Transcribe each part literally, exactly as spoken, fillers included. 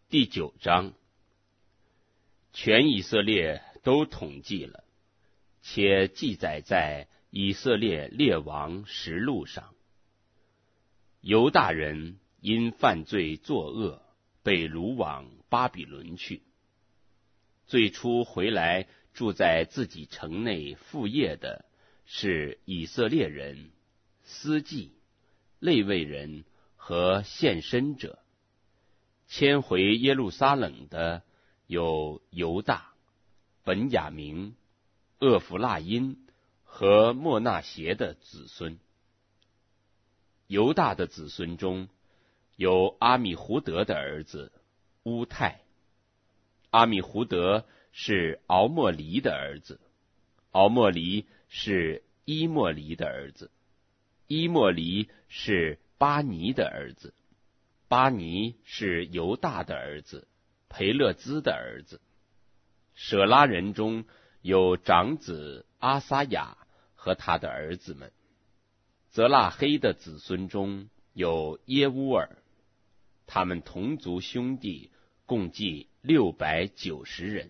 第九章，全以色列都统计了，且记载在以色列列王实录上。犹大人因犯罪作恶，被掳往巴比伦去。最初回来住在自己城内父业的是以色列人、司祭、利未人和献身者。迁回耶路撒冷的有犹大、本雅明、厄弗拉因和莫纳协的子孙。犹大的子孙中有阿米胡德的儿子乌泰，阿米胡德是敖莫黎的儿子，敖莫黎是伊莫黎的儿子，伊莫黎是巴尼的儿子，巴尼是犹大的儿子，培勒兹的儿子。舍拉人中有长子阿撒雅和他的儿子们。泽拉黑的子孙中有耶乌尔，他们同族兄弟共计六百九十人。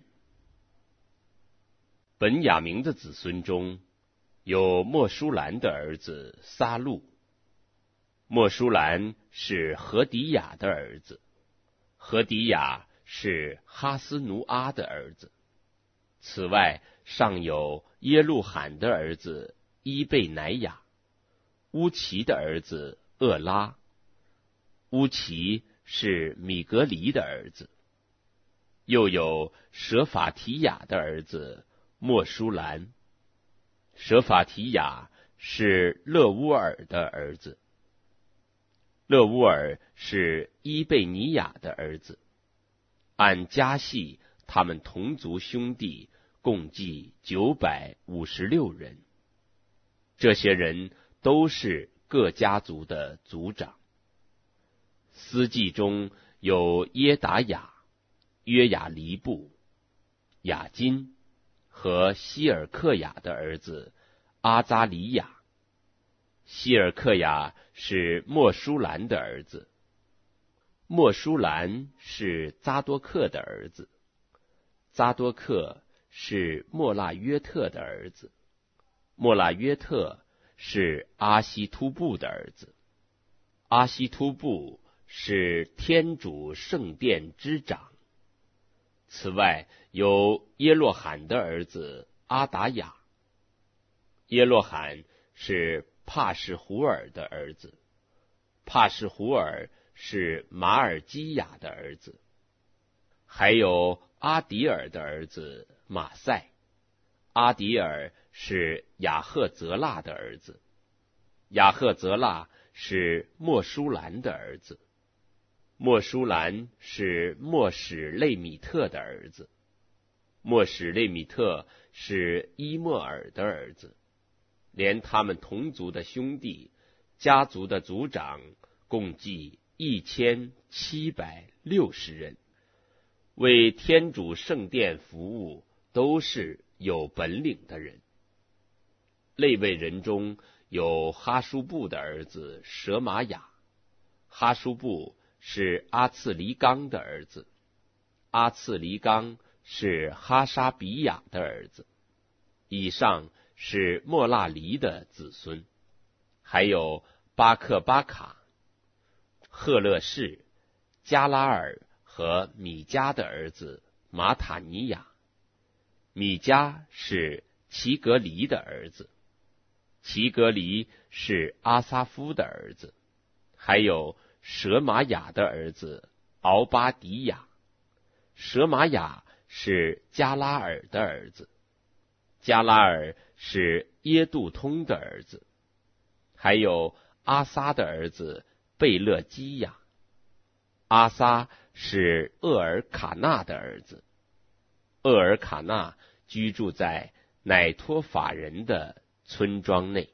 本雅明的子孙中有莫舒兰的儿子撒路，莫舒兰是何迪雅的儿子，何迪雅是哈斯努阿的儿子。此外尚有耶路罕的儿子伊贝乃雅，乌奇的儿子厄拉，乌奇是米格黎的儿子。又有舍法提雅的儿子莫舒兰，舍法提雅是勒乌尔的儿子，勒乌尔是伊贝尼雅的儿子。按家系，他们同族兄弟共计九百五十六人。这些人都是各家族的族长。司祭中有耶达雅、约雅黎布、雅金和希尔克雅的儿子阿扎里雅。希尔克雅是莫舒兰的儿子，莫舒兰是扎多克的儿子，扎多克是莫拉约特的儿子，莫拉约特是阿西突布的儿子，阿西突布是天主圣殿之长。此外有耶洛罕的儿子阿达雅，耶洛罕是帕什胡尔的儿子，帕什胡尔是马尔基亚的儿子。还有阿迪尔的儿子马赛，阿迪尔是雅赫泽拉的儿子，雅赫泽拉是莫舒兰的儿子，莫舒兰是莫史类米特的儿子，莫史类米特是伊莫尔的儿子。连他们同族的兄弟、家族的族长共计一千七百六十人，为天主圣殿服务，都是有本领的人。利未人中有哈舒布的儿子舍玛雅，哈舒布是阿次黎刚的儿子，阿次黎刚是哈沙比亚的儿子。以上是莫纳黎的子孙。还有巴克巴卡、赫勒士、加拉尔和米迦的儿子马塔尼亚。米迦是齐格黎的儿子，齐格黎是阿撒夫的儿子。还有舍玛雅的儿子敖巴迪亚，舍玛雅是加拉尔的儿子，加拉尔是耶杜通的儿子。还有阿撒的儿子贝勒基亚，阿撒是厄尔卡纳的儿子，厄尔卡纳居住在乃托法人的村庄内。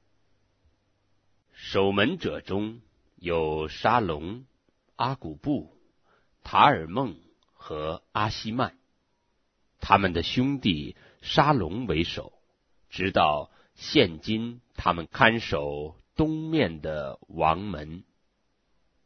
守门者中有沙龙、阿古布、塔尔梦和阿希曼，他们的兄弟沙龙为首，直到现今他们看守东面的王门。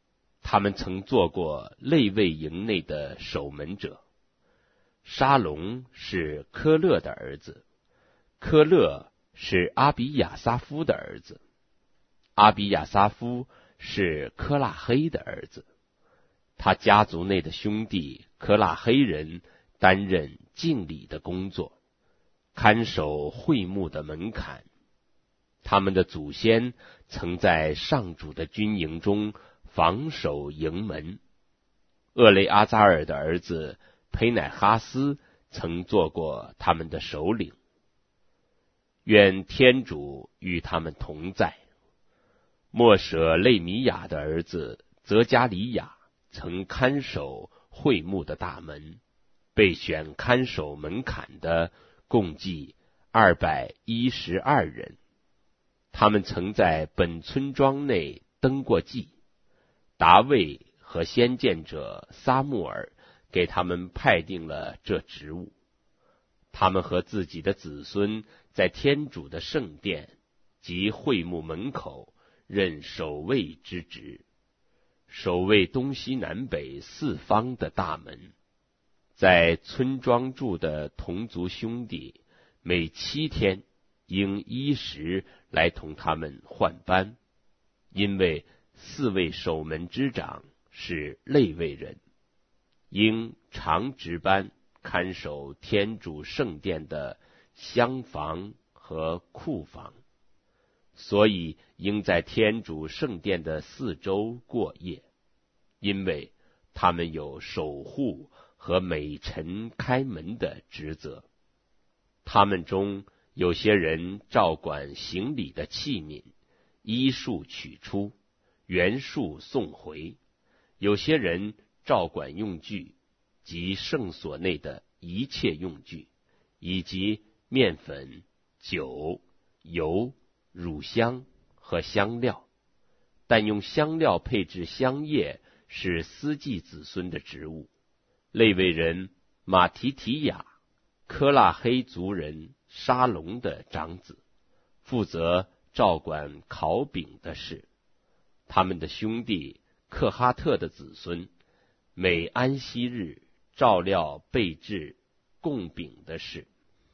他们曾做过类卫营内的守门者。沙龙是科勒的儿子，科勒是阿比亚撒夫的儿子，阿比亚撒夫是科拉黑的儿子。他家族内的兄弟科拉黑人担任敬礼的工作，看守会幕的门槛。他们的祖先曾在上主的军营中防守营门。厄雷阿扎尔的儿子裴乃哈斯曾做过他们的首领。愿天主与他们同在。莫舍类米亚的儿子泽加里亚曾看守会幕的大门，被选看守门槛的共计二百一十二人。他们曾在本村庄内登过记。达卫和先见者撒穆尔给他们派定了这职务。他们和自己的子孙在天主的圣殿及会幕门口任守卫之职，守卫东西南北四方的大门。在村庄住的同族兄弟每七天应依时来同他们换班，因为四位守门之长是类卫人，应常值班看守天主圣殿的厢房和库房，所以应在天主圣殿的四周过夜，因为他们有守护和每晨开门的职责。他们中有些人照管行礼的器皿，依数取出，原数送回；有些人照管用具及圣所内的一切用具，以及面粉、酒、油、乳香和香料。但用香料配制香叶是司祭子孙的职务。类卫人马提提亚，科拉黑族人沙龙的长子，负责照管烤饼的事。他们的兄弟克哈特的子孙每安息日照料备制供饼的事。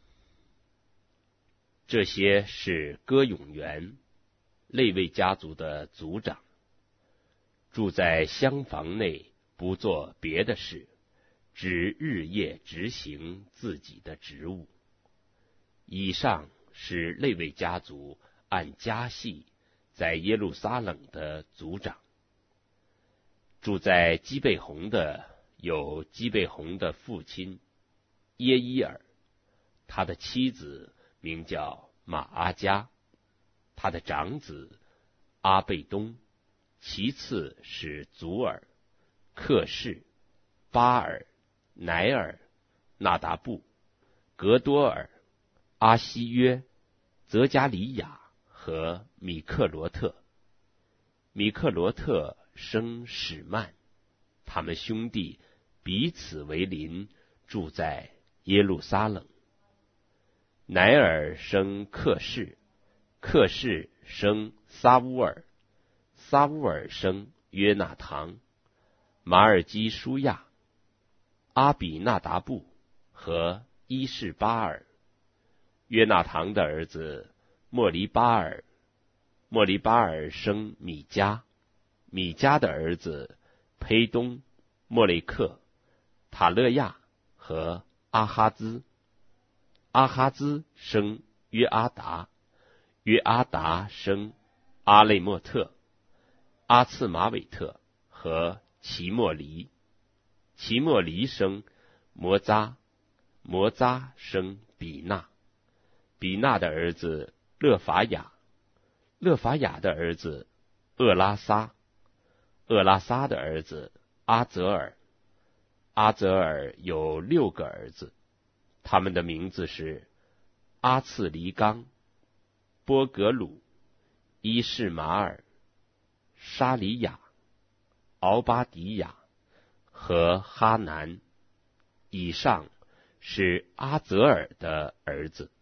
这些是歌咏员，类卫家族的族长，住在厢房内，不做别的事，只日夜执行自己的职务。以上是类卫家族按家系在耶路撒冷的族长。住在基贝红的有基贝红的父亲耶伊尔，他的妻子名叫马阿加，他的长子阿贝东，其次是祖尔、克士、巴尔、乃尔、纳达布、格多尔、阿西约、泽加里亚和米克罗特。米克罗特生史曼，他们兄弟彼此为邻，住在耶路撒冷。乃尔生克士，克士生撒乌尔，撒乌尔生约纳堂、马尔基舒亚、阿比纳达布和伊士巴尔。约纳堂的儿子莫黎巴尔，莫黎巴尔生米迦，米迦的儿子裴东、莫雷克、塔勒亚和阿哈兹。阿哈兹生约阿达，约阿达生阿类莫特、阿次马韦特和齐莫黎。齐莫黎生摩扎，摩扎生比纳，比纳的儿子勒法雅，勒法雅的儿子厄拉撒，厄拉撒的儿子阿泽尔。阿泽尔有六个儿子，他们的名字是阿次黎刚、波格鲁、伊士马尔、沙里亚、敖巴迪亚和哈南。以上是阿泽尔的儿子。